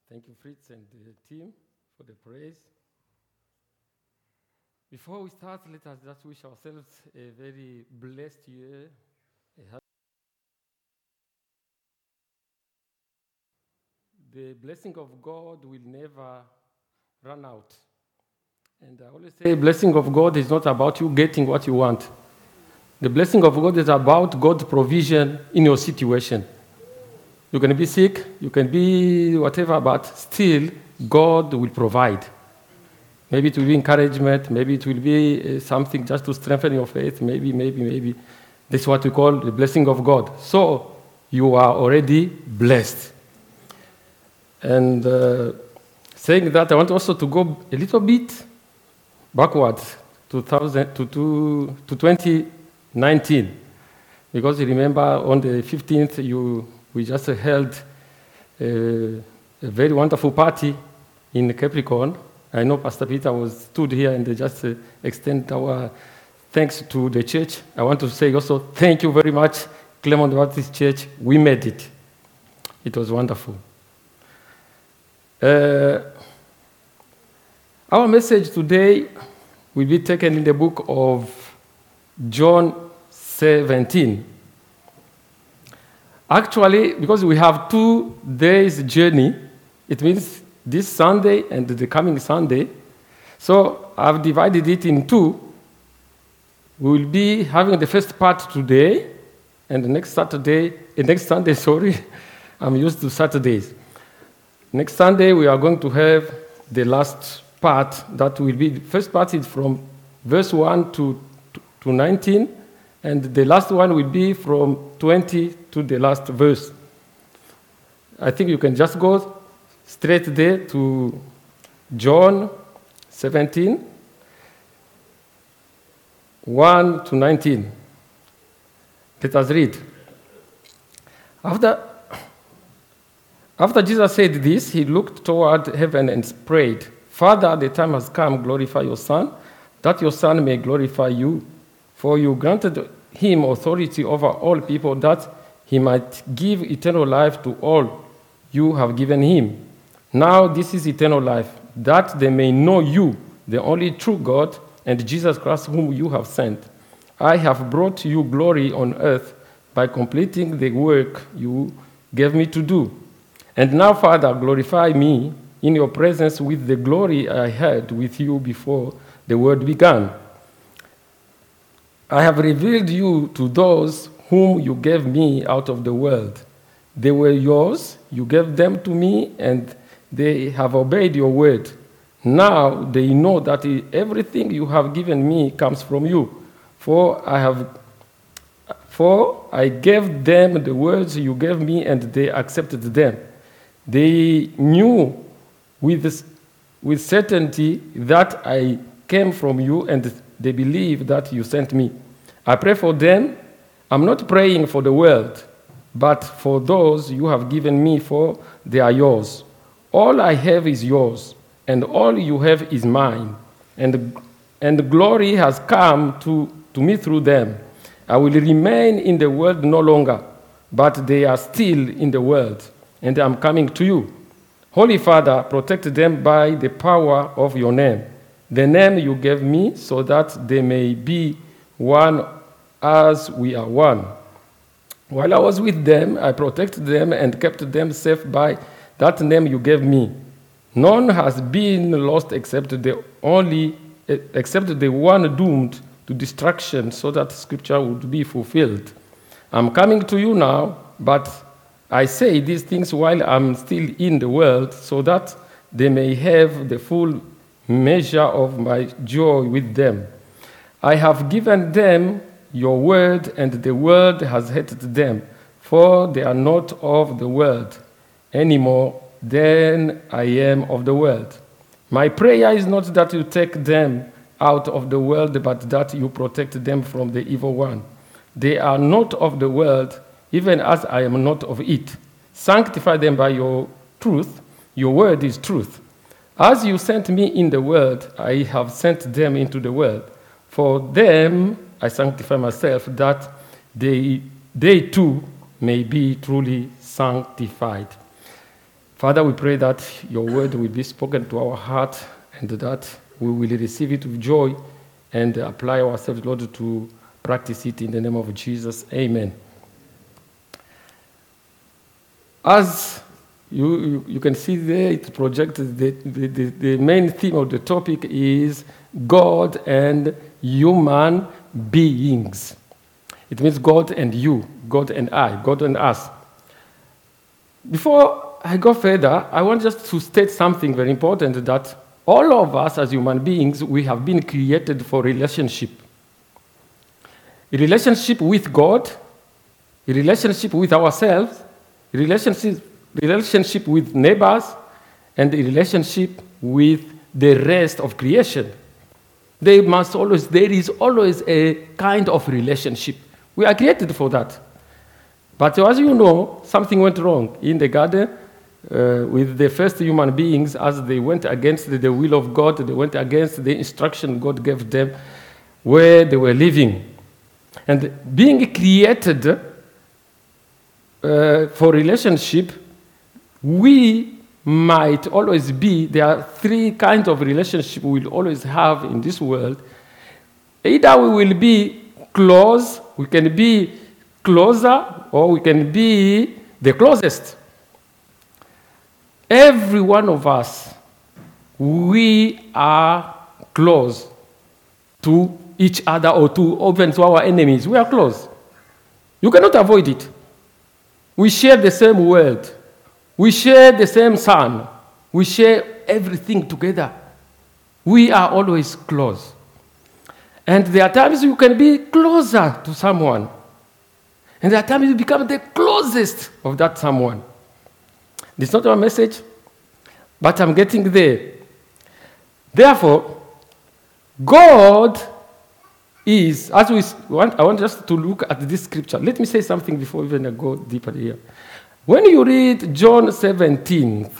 Thank you, Fritz and the team, for the praise. Before we start, let us just wish ourselves a very blessed year. The blessing of God will never run out. And I always say, the blessing of God is not about you getting what you want. The blessing of God is about God's provision in your situation. You can be sick, you can be whatever, but still God will provide. Maybe it will be encouragement, maybe it will be something just to strengthen your faith, maybe. This is what we call the blessing of God. So you are already blessed. And saying that, I want also to go a little bit backwards to 2019. Because you remember on the 15th, we just held a very wonderful party in Capricorn. I know Pastor Peter stood here and they just extend our thanks to the church. I want to say also thank you very much, Claremont Baptist Church. We made it. It was wonderful. Our message today will be taken in the book of John 17. Actually, because we have 2 days journey, it means this Sunday and the coming Sunday. So I've divided it in 2. We will be having the first part today, and the next Sunday, I'm used to Saturdays. Next Sunday, we are going to have the last part. That will be, the first part is from verse 1 to 19, and the last one will be from 20 to the last verse. I think you can just go straight there to John 17, 1 to 19. Let us read. After Jesus said this, he looked toward heaven and prayed, Father, the time has come, glorify your Son, that your Son may glorify you. For you granted him authority over all people, that he might give eternal life to all you have given him. Now this is eternal life, that they may know you, the only true God, and Jesus Christ whom you have sent. I have brought you glory on earth by completing the work you gave me to do. And now, Father, glorify me in your presence with the glory I had with you before the world began. I have revealed you to those whom you gave me out of the world. They were yours, you gave them to me, and they have obeyed your word. Now they know that everything you have given me comes from you. For I gave them the words you gave me, and they accepted them. They knew with certainty that I came from you, and they believe that you sent me. I pray for them. I'm not praying for the world, but for those you have given me, for they are yours. All I have is yours, and all you have is mine. And glory has come to me through them. I will remain in the world no longer, but they are still in the world, and I am coming to you. Holy Father, protect them by the power of your name, the name you gave me, so that they may be one as we are one. While I was with them, I protected them and kept them safe by that name you gave me. None has been lost except the one doomed to destruction, so that Scripture would be fulfilled. I'm coming to you now, but I say these things while I'm still in the world, so that they may have the full measure of my joy with them. I have given them your word, and the world has hated them, for they are not of the world any more than I am of the world. My prayer is not that you take them out of the world, but that you protect them from the evil one. They are not of the world, even as I am not of it. Sanctify them by your truth. Your word is truth. As you sent me in the world, I have sent them into the world. For them I sanctify myself, that they too may be truly sanctified. Father, we pray that your word will be spoken to our heart and that we will receive it with joy and apply ourselves, Lord, to practice it in the name of Jesus. Amen. As you can see there, it projected the main theme of the topic is God and human beings. It means God and you, God and I, God and us. Before I go further, I want just to state something very important, that all of us as human beings, we have been created for relationship. A relationship with God, a relationship with ourselves, a relationship with neighbors, and a relationship with the rest of creation. There is always a kind of relationship. We are created for that. But as you know, something went wrong in the garden with the first human beings as they went against the will of God. They went against the instruction God gave them where they were living. And being created for relationship, we might always be, there are three kinds of relationship we will always have in this world. Either we will be close, we can be closer, or we can be the closest. Every one of us, we are close to each other or even to our enemies. We are close. You cannot avoid it. We share the same world. We share the same sun. We share everything together. We are always close. And there are times you can be closer to someone. And there are times you become the closest of that someone. This is not our message, but I'm getting there. Therefore, God is, I want us to look at this scripture. Let me say something before even I go deeper here. When you read John 17,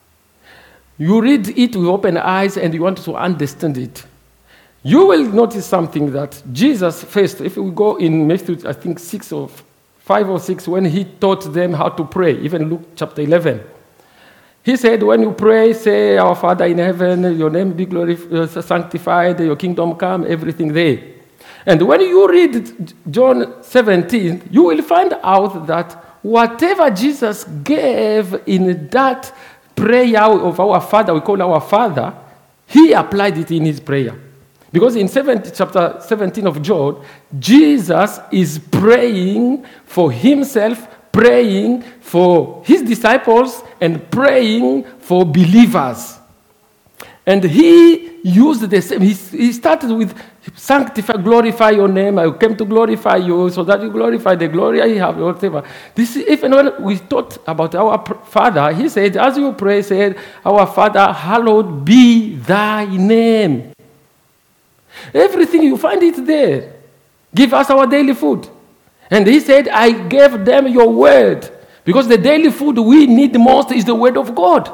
you read it with open eyes and you want to understand it. You will notice something that Jesus faced. If we go in Matthew, I think 5 or 6, when he taught them how to pray, even Luke chapter 11. He said, when you pray, say, our Father in heaven, your name be glorified, sanctified, your kingdom come, everything there. And when you read John 17, you will find out that whatever Jesus gave in that prayer of our Father, we call our Father, he applied it in his prayer. Because in chapter 17 of John, Jesus is praying for himself, praying for his disciples, and praying for believers. And he used the same. He started with sanctify, glorify your name. I came to glorify you so that you glorify the glory I have, whatever. This, even when we thought about our Father, he said, as you pray, said, our Father, hallowed be thy name. Everything, you find it there. Give us our daily food. And he said, I gave them your word. Because the daily food we need most is the word of God.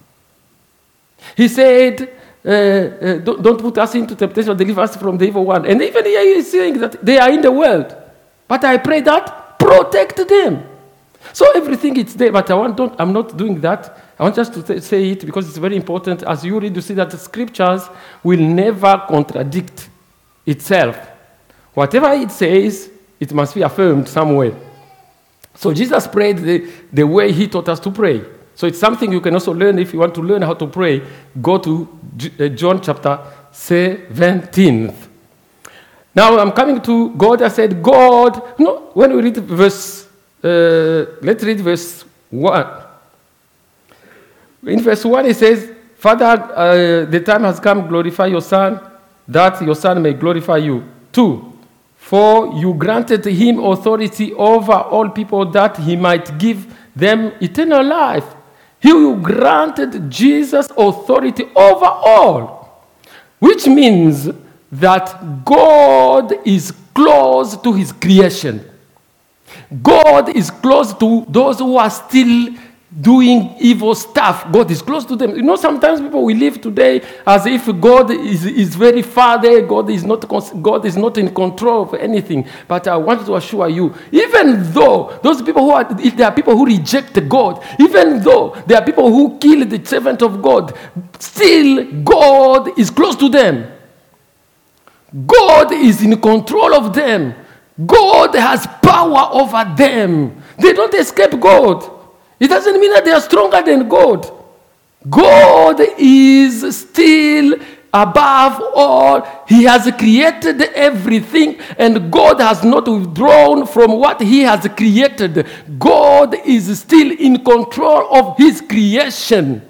He said, don't put us into temptation, deliver us from the evil one. And even here he is saying that they are in the world. But I pray that protect them. So everything is there, but I'm not doing that. I want just to say it because it's very important. As you read, you see that the scriptures will never contradict itself. Whatever it says, it must be affirmed somewhere. So Jesus prayed the way he taught us to pray. So it's something you can also learn. If you want to learn how to pray, go to John chapter 17. Now I'm coming to God. I said, God, no, when we read verse, let's read verse 1. In verse 1 it says, Father, the time has come, glorify your Son, that your Son may glorify you. 2, for you granted him authority over all people that he might give them eternal life. You granted Jesus authority over all, which means that God is close to his creation. God is close to those who are still doing evil stuff, God is close to them. You know, sometimes people will live today as if God is very far there. God is not in control of anything. But I want to assure you, even though those people if there are people who reject God, even though there are people who kill the servant of God, still God is close to them. God is in control of them. God has power over them. They don't escape God. It doesn't mean that they are stronger than God. God is still above all. He has created everything, and God has not withdrawn from what He has created. God is still in control of His creation.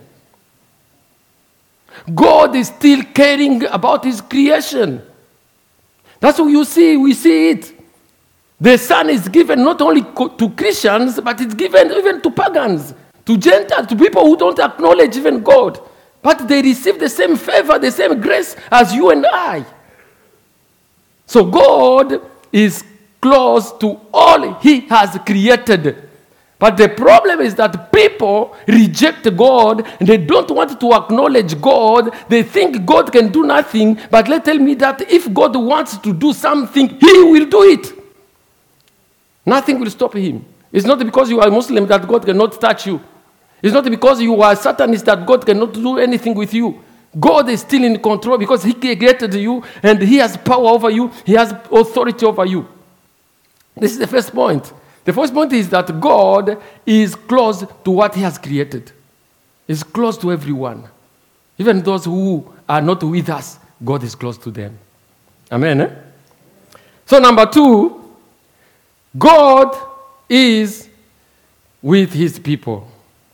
God is still caring about His creation. That's what you see. We see it. The Son is given not only to Christians, but it's given even to pagans, to Gentiles, to people who don't acknowledge even God. But they receive the same favor, the same grace as you and I. So God is close to all He has created. But the problem is that people reject God, and they don't want to acknowledge God. They think God can do nothing. But tell me that if God wants to do something, He will do it. Nothing will stop Him. It's not because you are a Muslim that God cannot touch you. It's not because you are a Satanist that God cannot do anything with you. God is still in control because He created you and He has power over you. He has authority over you. This is the first point. The first point is that God is close to what He has created. He's close to everyone. Even those who are not with us, God is close to them. Amen? So number 2, God is with His people.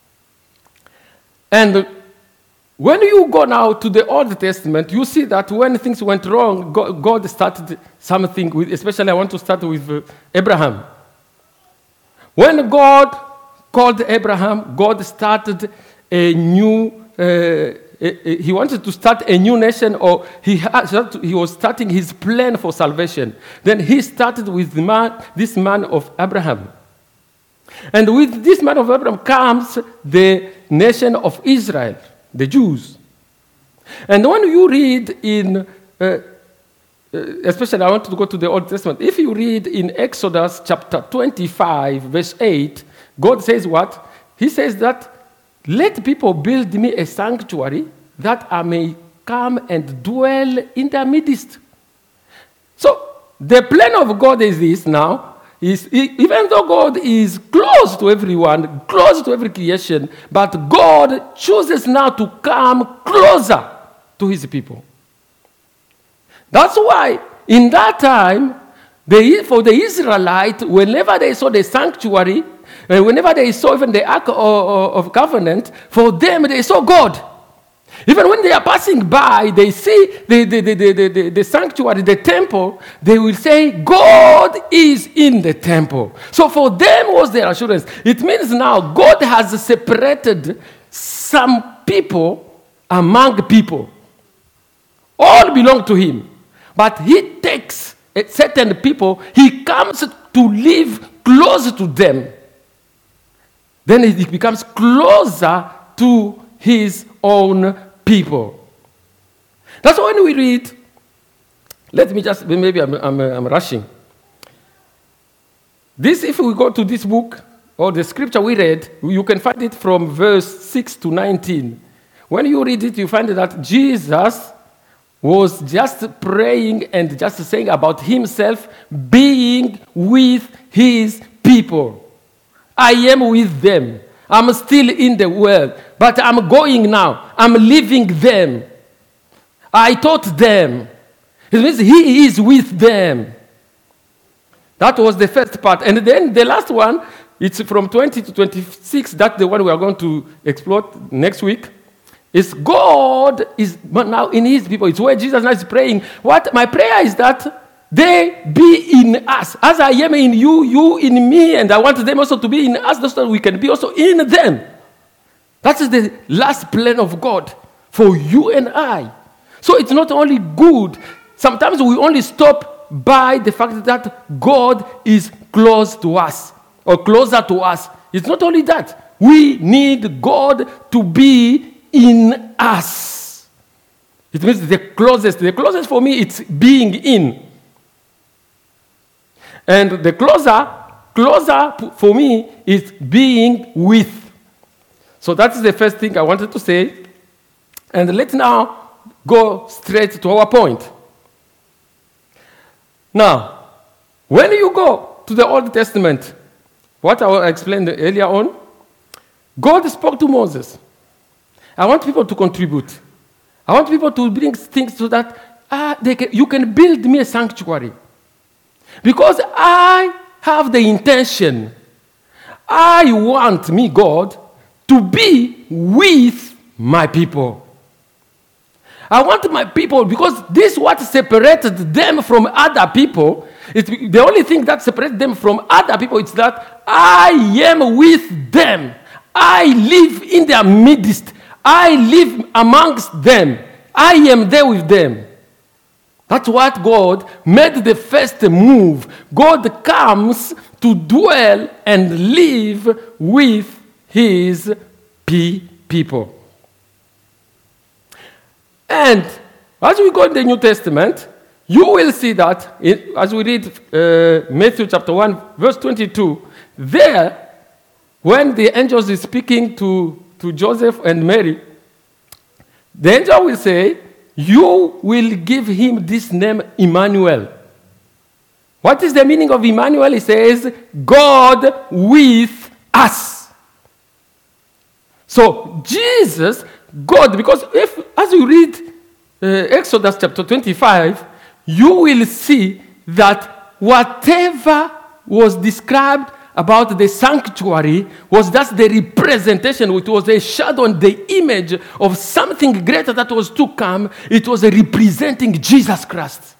And when you go now to the Old Testament, you see that when things went wrong, God started something with, especially I want to start with Abraham. When God called Abraham, God started a new, he wanted to start a new nation, or he was starting his plan for salvation. Then he started with this man of Abraham. And with this man of Abraham comes the nation of Israel, the Jews. And when you read in, especially I want to go to the Old Testament, if you read in Exodus chapter 25, verse 8, God says what? He says that, let people build me a sanctuary that I may come and dwell in their midst. So the plan of God is this now. Even though God is close to everyone, close to every creation, but God chooses now to come closer to His people. That's why in that time, for the Israelites, whenever they saw the sanctuary, whenever they saw even the Ark of Covenant, for them they saw God. Even when they are passing by, they see the sanctuary, the temple, they will say, God is in the temple. So for them was their assurance. It means now God has separated some people among people. All belong to Him. But He takes certain people, He comes to live close to them. Then He becomes closer to His own people. That's why when we read, maybe I'm rushing. This, if we go to this book, or the scripture we read, you can find it from verse 6 to 19. When you read it, you find that Jesus was just praying and just saying about Himself being with His people. I am with them. I'm still in the world, but I'm going now. I'm leaving them. I taught them. It means He is with them. That was the first part. And then the last one, it's from 20 to 26. That's the one we are going to explore next week. Is God is now in His people. It's where Jesus now is praying. My prayer is that they be in us. As I am in you, you in me, and I want them also to be in us, so that we can be also in them. That is the last plan of God for you and I. So it's not only good. Sometimes we only stop by the fact that God is close to us, or closer to us. It's not only that. we need God to be in us. It means the closest for me, it's being in. And the closer for me is being with. So that's the first thing I wanted to say. And let's now go straight to our point. Now, when you go to the Old Testament, what I explained earlier on, God spoke to Moses. I want people to contribute. I want people to bring things so that you can build me a sanctuary. Because I have the intention, I want me, God, to be with my people. I want my people, because this is what separated them from other people. The only thing that separates them from other people is that I am with them. I live in their midst. I live amongst them. I am there with them. That's what God made the first move. God comes to dwell and live with his people. And as we go in the New Testament, you will see that, as we read Matthew chapter 1, verse 22, there, when the angel is speaking to Joseph and Mary, the angel will say, you will give him this name, Emmanuel. What is the meaning of Emmanuel? He says, God with us. So, Jesus, God, because as you read Exodus chapter 25, you will see that whatever was described about the sanctuary was just the representation, which was a shadow and the image of something greater that was to come. It was representing Jesus Christ.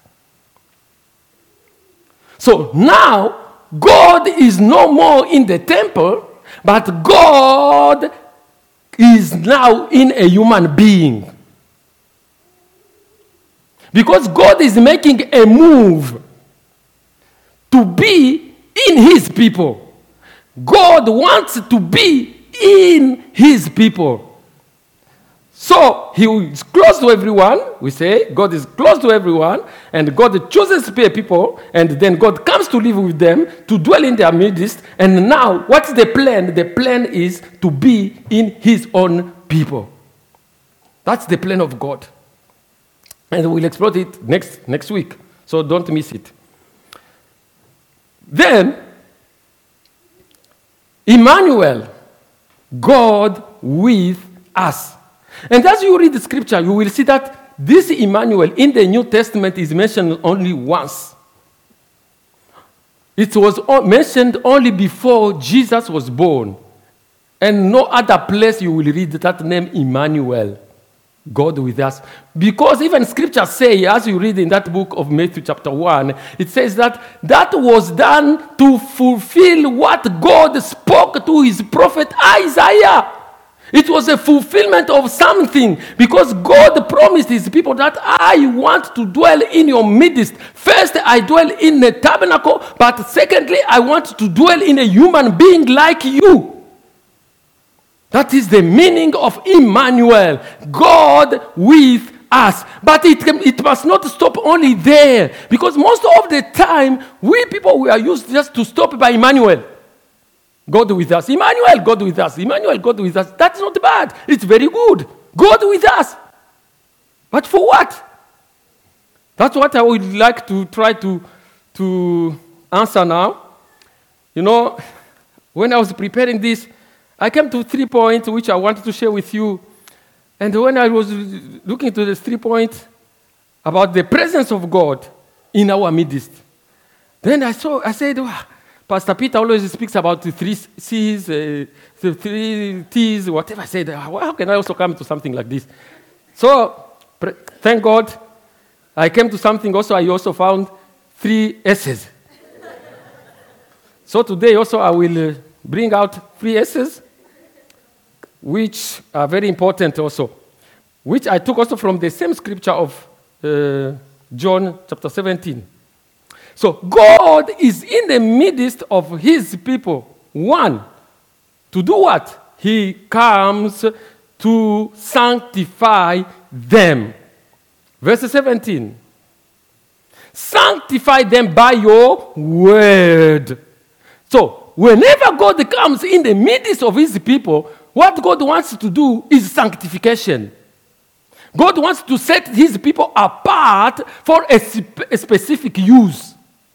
So now, God is no more in the temple, but God is now in a human being. Because God is making a move to be in his people. God wants to be in his people. So he is close to everyone. We say God is close to everyone, and God chooses to be a people, and then God comes to live with them, to dwell in their midst. And now, what's the plan? The plan is to be in his own people. That's the plan of God. And we'll explore it next week. So don't miss it. Then, Emmanuel, God with us. And as you read the scripture, you will see that this Emmanuel in the New Testament is mentioned only once. It was mentioned only before Jesus was born. And no other place you will read that name Emmanuel, God with us. Because even scriptures say, as you read in that book of Matthew chapter 1, it says that was done to fulfill what God spoke to his prophet Isaiah. It was a fulfillment of something, because God promised his people that I want to dwell in your midst. First, I dwell in the tabernacle, but secondly, I want to dwell in a human being like you. That is the meaning of Emmanuel, God with us. But it must not stop only there, because most of the time, we people we are used just to stop by Emmanuel. God with us. Emmanuel, God with us. Emmanuel, God with us. That's not bad. It's very good. God with us. But for what? That's what I would like to try to answer now. You know, when I was preparing this, I came to 3 points which I wanted to share with you. And when I was looking to the 3 points about the presence of God in our midst, then I said, wow, Pastor Peter always speaks about the 3 C's, the 3 T's, whatever. I said, how can I also come to something like this? So, thank God, I came to something also. I also found 3 S's. So today also I will bring out 3 S's, which are very important also, which I took also from the same scripture of John chapter 17. So God is in the midst of his people. 1, to do what? he comes to sanctify them. Verse 17. Sanctify them by your word. So, whenever God comes in the midst of his people, what God wants to do is sanctification. God wants to set his people apart for a specific use.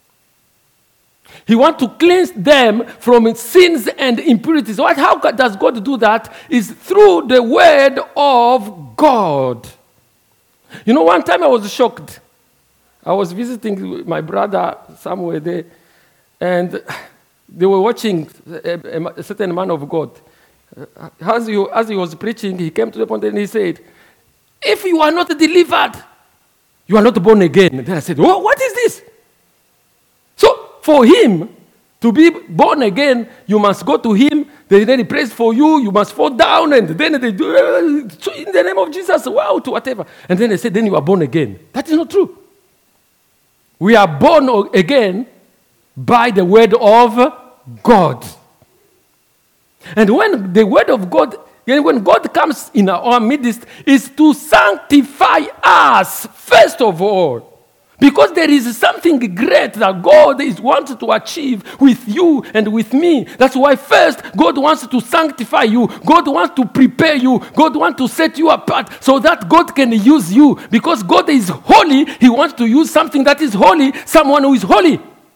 He wants to cleanse them from sins and impurities. How does God do that? Is through the word of God. You know, one time I was shocked. I was visiting my brother somewhere there, and they were watching a certain man of God. As he was preaching, he came to the point and he said, if you are not delivered, you are not born again. And then I said, oh, what is this? So for him to be born again, you must go to him, then he prays for you, you must fall down, and then they do, in the name of Jesus, wow, to whatever. And then they said, then you are born again. That is not true. We are born again by the word of God. And when the word of God, when God comes in our midst, is to sanctify us first of all. Because there is something great that God is wanting to achieve with you and with me. That's why first God wants to sanctify you. God wants to prepare you. God wants to set you apart so that God can use you. Because God is holy, he wants to use something that is holy, someone who is holy.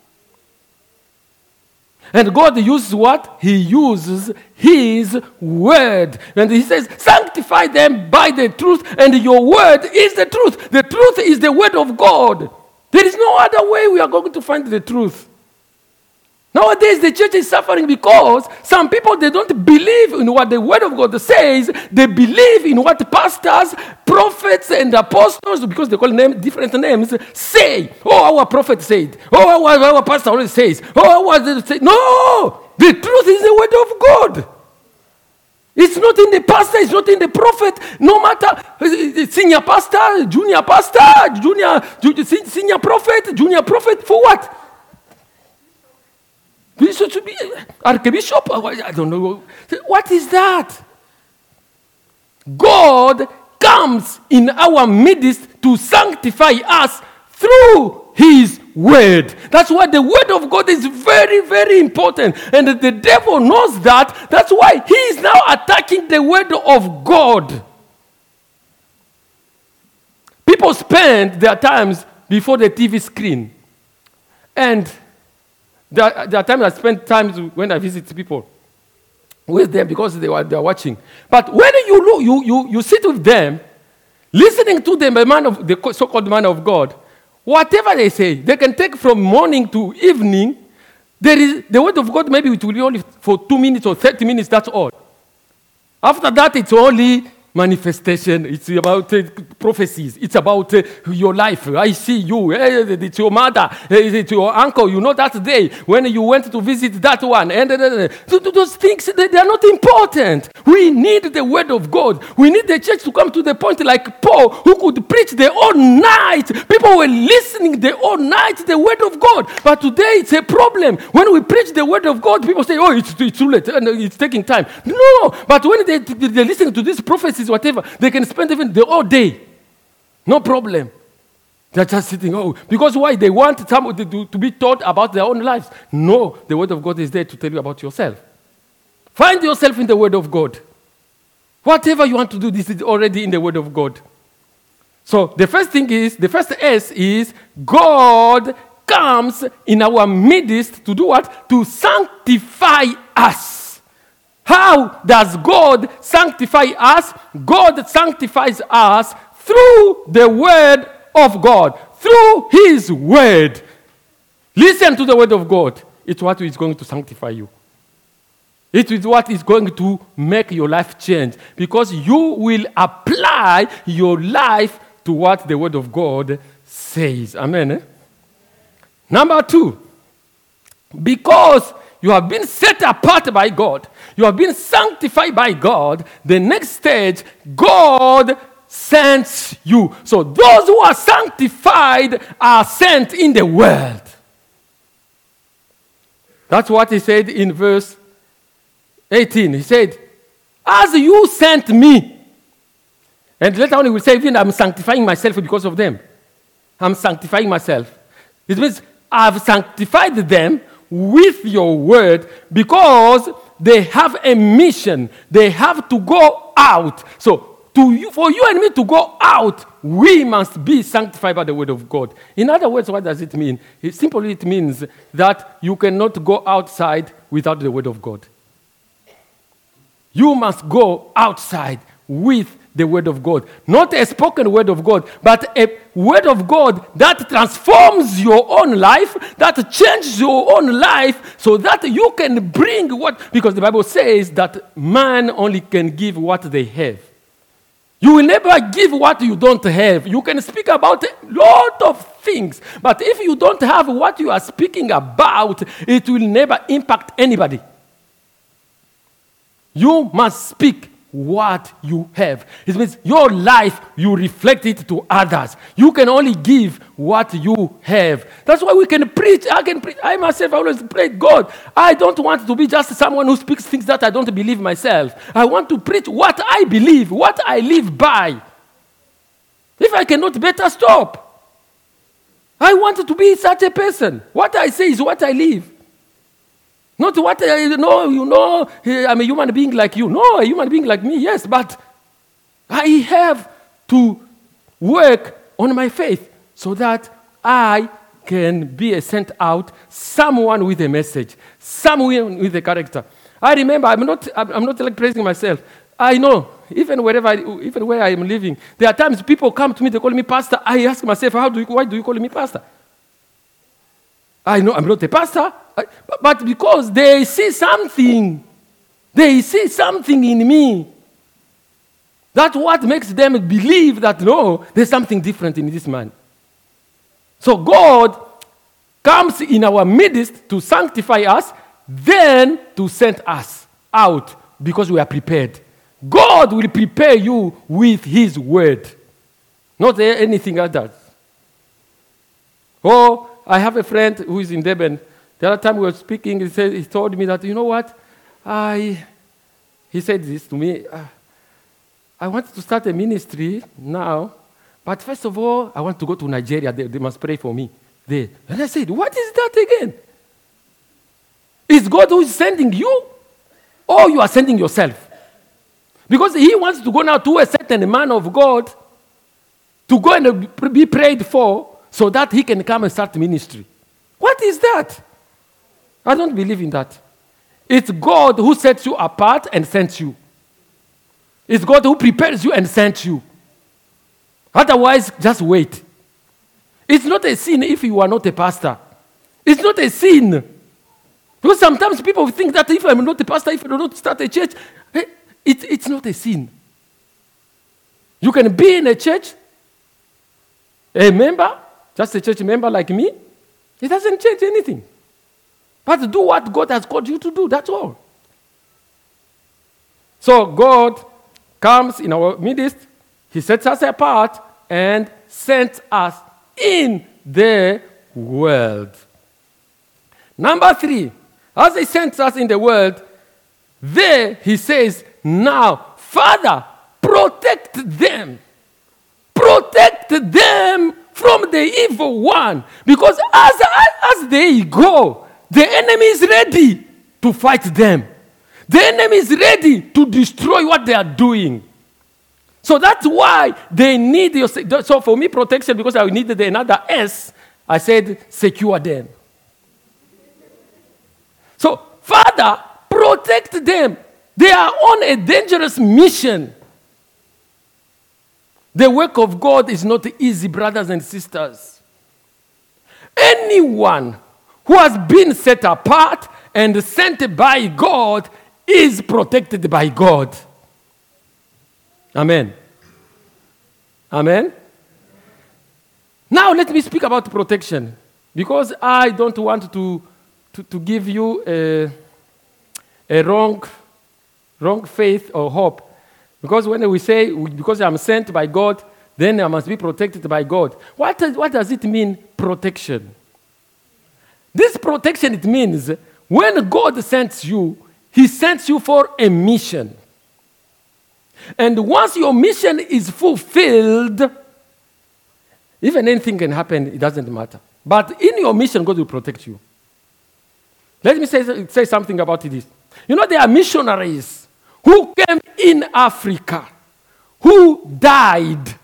And God uses what? He uses his word. And he says, sanctify them by the truth, and your word is the truth. The truth is the word of God. There is no other way we are going to find the truth. Nowadays, the church is suffering because some people, they don't believe in what the word of God says. They believe in what pastors, prophets, and apostles, because they call them different names, say. Oh, our prophet said. Oh, our pastor always says. Oh, what they say. No! The truth is the word of God. It's not in the pastor, it's not in the prophet. No matter senior pastor, junior senior prophet, junior prophet, for what? Bishop to be archbishop? I don't know. What is that? God comes in our midst to sanctify us through his word. That's why the word of God is very, very important. And the devil knows that. That's why he is now attacking the word of God. People spend their times before the TV screen. And there are times I spend time when I visit people with them because they are watching. But when you sit with them, listening to them, the so-called man of God, whatever they say, they can take from morning to evening. There is the word of God. Maybe it will be only for 2 minutes or 30 minutes. That's all. After that, it's only manifestation. It's about prophecies. It's about your life. I see you. It's your mother. It's your uncle. You know that day when you went to visit that one. And those things, they are not important. We need the word of God. We need the church to come to the point like Paul, who could preach the whole night. People were listening the whole night, the word of God. But today it's a problem. When we preach the word of God, people say, oh, it's too late. It's taking time. No. But when they listen to these prophecies, whatever, they can spend even the whole day. No problem. They're just sitting, because why? They want somebody to be taught about their own lives. No, the word of God is there to tell you about yourself. Find yourself in the word of God. Whatever you want to do, this is already in the word of God. So the first S is God comes in our midst to do what? To sanctify us. How does God sanctify us? God sanctifies us through the word of God, through his word. Listen to the word of God. It's what is going to sanctify you. It is what is going to make your life change, because you will apply your life to what the word of God says. Amen. Number 2, because you have been set apart by God, you have been sanctified by God, the next stage, God sends you. So those who are sanctified are sent in the world. That's what he said in verse 18. He said, as you sent me. And later on he will say, even I'm sanctifying myself because of them. I'm sanctifying myself. It means I've sanctified them with your word because they have a mission. They have to go out. So for you and me to go out, we must be sanctified by the word of God. In other words, what does it mean? It means that you cannot go outside without the word of God. You must go outside with the word of God. Not a spoken word of God, but a word of God that transforms your own life, that changes your own life, so that you can bring what, because the Bible says that man only can give what they have. You will never give what you don't have. You can speak about a lot of things, but if you don't have what you are speaking about, it will never impact anybody. You must speak what you have. It means your life, you reflect it to others. You can only give what you have. That's why we can preach. I can preach. I myself always pray, God, I don't want to be just someone who speaks things that I don't believe myself. I want to preach what I believe, what I live by. If I cannot, better stop. I want to be such a person. What I say is what I live. Not what, I'm a human being like you. No, a human being like me, yes, but I have to work on my faith so that I can be a sent out, someone with a message, someone with a character. I remember, I'm not like praising myself. I know, even where I am living, there are times people come to me, they call me pastor. I ask myself, why do you call me pastor? I know I'm not a pastor, but because they see something in me. That's what makes them believe that, no, there's something different in this man. So God comes in our midst to sanctify us, then to send us out because we are prepared. God will prepare you with his word, not anything else. Oh, I have a friend who is in Devon. The other time we were speaking, he told me that, you know what? He said this to me. I want to start a ministry now, but first of all, I want to go to Nigeria. They must pray for me there. And I said, what is that again? Is God who is sending you, or you are sending yourself? Because he wants to go now to a certain man of God to go and be prayed for, so that he can come and start ministry. What is that? I don't believe in that. It's God who sets you apart and sends you. It's God who prepares you and sends you. Otherwise, just wait. It's not a sin if you are not a pastor. It's not a sin. Because sometimes people think that if I'm not a pastor, if I do not start a church, it's not a sin. You can be in a church, a member, just a church member like me, it doesn't change anything. But do what God has called you to do, that's all. So God comes in our midst, he sets us apart and sends us in the world. Number 3, as he sends us in the world, there he says, now, Father, protect them. Protect them from the evil one. Because as they go, the enemy is ready to fight them. The enemy is ready to destroy what they are doing. So that's why they need your... So for me, protection, because I needed another S, I said, secure them. So, Father, protect them. They are on a dangerous mission. The work of God is not easy, brothers and sisters. Anyone who has been set apart and sent by God is protected by God. Amen. Amen. Now let me speak about protection, because I don't want to give you a wrong faith or hope. Because when we say, because I'm sent by God, then I must be protected by God. What does it mean, protection? This protection, it means when God sends you, he sends you for a mission. And once your mission is fulfilled, even anything can happen, it doesn't matter. But in your mission, God will protect you. Let me say something about this. You know, there are missionaries who came in Africa, who died.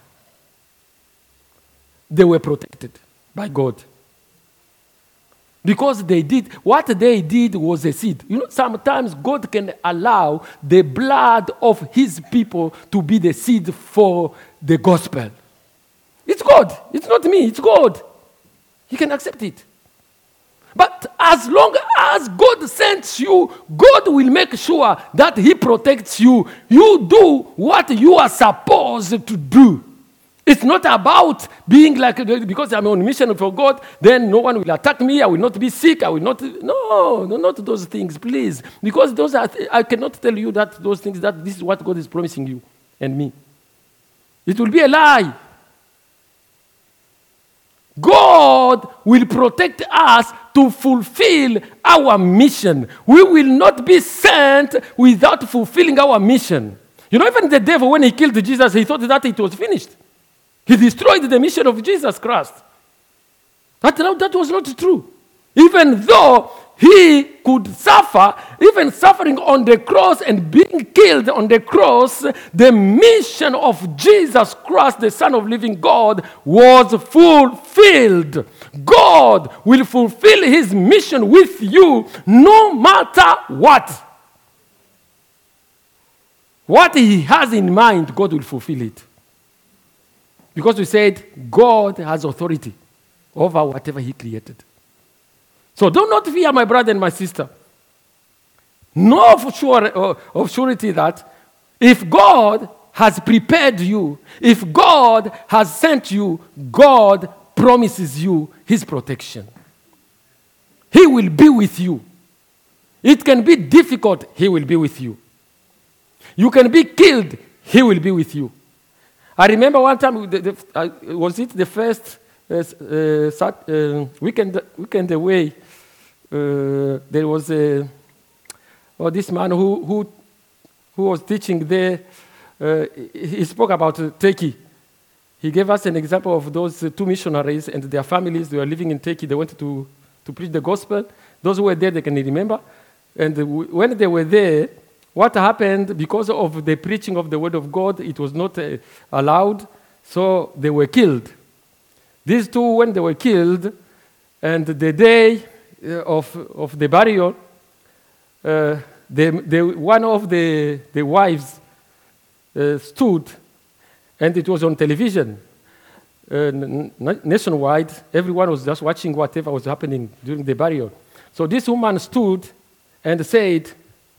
They were protected by God. Because what they did was a seed. You know, sometimes God can allow the blood of his people to be the seed for the gospel. It's God. It's not me. It's God. You can accept it. But as long as God sends you, God will make sure that he protects you. You do what you are supposed to do. It's not about being like, because I'm on mission for God, then no one will attack me, I will not be sick, I will not... No, not those things, please. Because those are, I cannot tell you that those things, that this is what God is promising you and me. It will be a lie. God will protect us to fulfill our mission. We will not be sent without fulfilling our mission. You know, even the devil, when he killed Jesus, he thought that it was finished. He destroyed the mission of Jesus Christ. That was not true. Even though he could suffer, even suffering on the cross and being killed on the cross, the mission of Jesus Christ, the Son of living God, was fulfilled. God will fulfill his mission with you no matter what. What he has in mind, God will fulfill it. Because we said God has authority over whatever he created. So do not fear, my brother and my sister. Know of surety that if God has prepared you, if God has sent you, God promises you his protection. He will be with you. It can be difficult, he will be with you. You can be killed, he will be with you. I remember one time, was it the first weekend away? There was this man who was teaching there. He spoke about Turkey. He gave us an example of those two missionaries and their families. They were living in Turkey. They wanted to preach the gospel. Those who were there, they can remember. And when they were there, what happened, because of the preaching of the word of God, it was not allowed, so they were killed. These two, when they were killed, and the day of the burial, one of the wives stood, and it was on television, nationwide. Everyone was just watching whatever was happening during the burial. So this woman stood and said,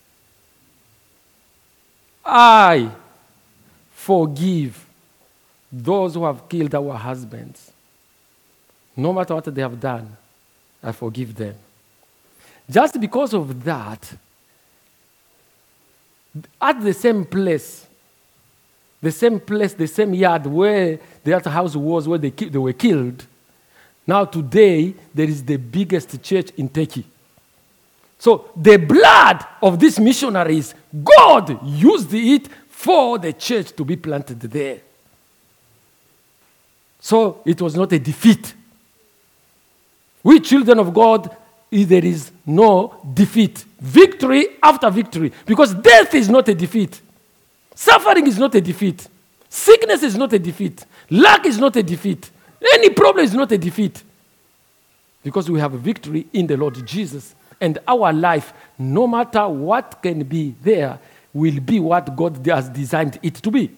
I forgive those who have killed our husbands. No matter what they have done, I forgive them. Just because of that, at the same place, the same yard where that house was, where they were killed, now today there is the biggest church in Turkey. So the blood of these missionaries, God used it for the church to be planted there. So it was not a defeat. We children of God, there is no defeat. Victory after victory. Because death is not a defeat. Suffering is not a defeat. Sickness is not a defeat. Lack is not a defeat. Any problem is not a defeat. Because we have a victory in the Lord Jesus. And our life, no matter what can be there, will be what God has designed it to be.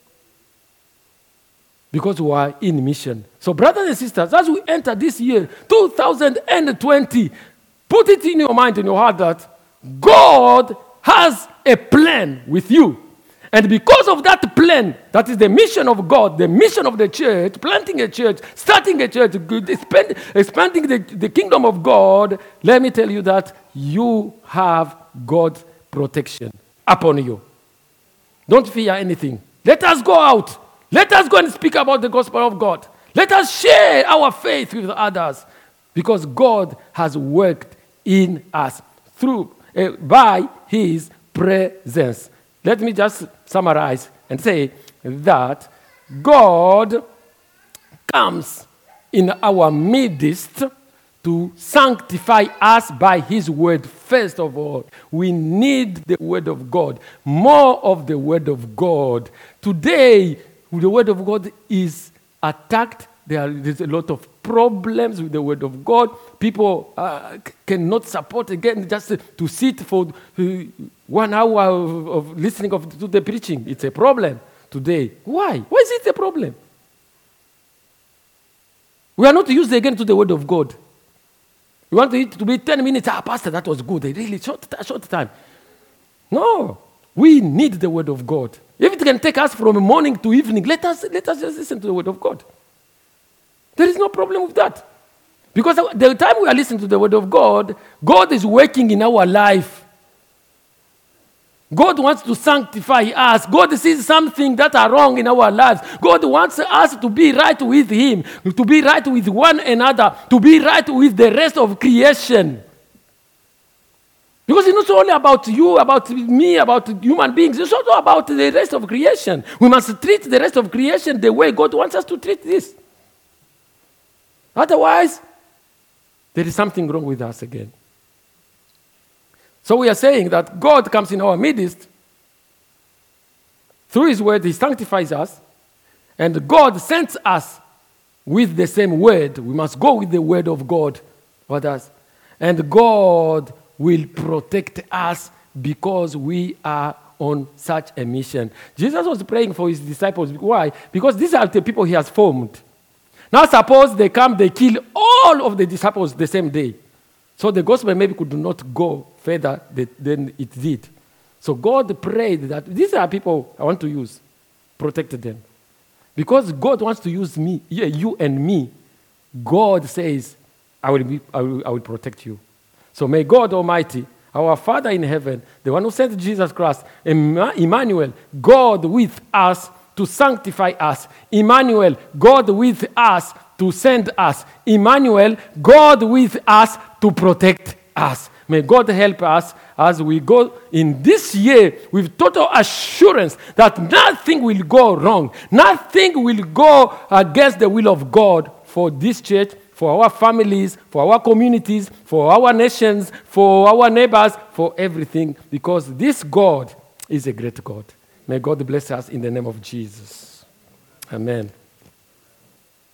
Because we are in mission. So brothers and sisters, as we enter this year, 2020, put it in your mind and your heart that God has a plan with you. And because of that plan, that is the mission of God, the mission of the church, planting a church, starting a church, expanding the kingdom of God, let me tell you that you have God's protection upon you. Don't fear anything. Let us go out. Let us go and speak about the gospel of God. Let us share our faith with others because God has worked in us by his presence. let me just summarize and say that God comes in our midst to sanctify us by his word. First of all, we need the word of God, more of the word of God. Today, the word of God is attacked. There's a lot of problems with the word of God. People cannot support again just to sit for 1 hour of listening to the preaching. It's a problem today. Why? Why is it a problem? We are not used again to the word of God. We want it to be 10 minutes. Pastor, that was good. A really short time. No. We need the word of God. If it can take us from morning to evening, let us just listen to the word of God. There is no problem with that. Because the time we are listening to the word of God, God is working in our life. God wants to sanctify us. God sees something that are wrong in our lives. God wants us to be right with him, to be right with one another, to be right with the rest of creation. Because it's not only about you, about me, about human beings. It's also about the rest of creation. We must treat the rest of creation the way God wants us to treat this. Otherwise, there is something wrong with us again. So we are saying that God comes in our midst. Through his word, he sanctifies us. And God sends us with the same word. We must go with the word of God. What else? And God will protect us because we are on such a mission. Jesus was praying for his disciples. Why? Because these are the people he has formed. Now suppose they come, they kill all of the disciples the same day. So the gospel maybe could not go further than it did. So God prayed that these are people I want to use. Protect them. Because God wants to use me, you and me. God says, I will protect you. So may God Almighty, our Father in heaven, the one who sent Jesus Christ, Emmanuel, God with us to sanctify us. Emmanuel, God with us to send us. Emmanuel, God with us to protect us. May God help us as we go in this year with total assurance that nothing will go wrong. Nothing will go against the will of God for this church, for our families, for our communities, for our nations, for our neighbors, for everything, because this God is a great God. May God bless us in the name of Jesus. Amen.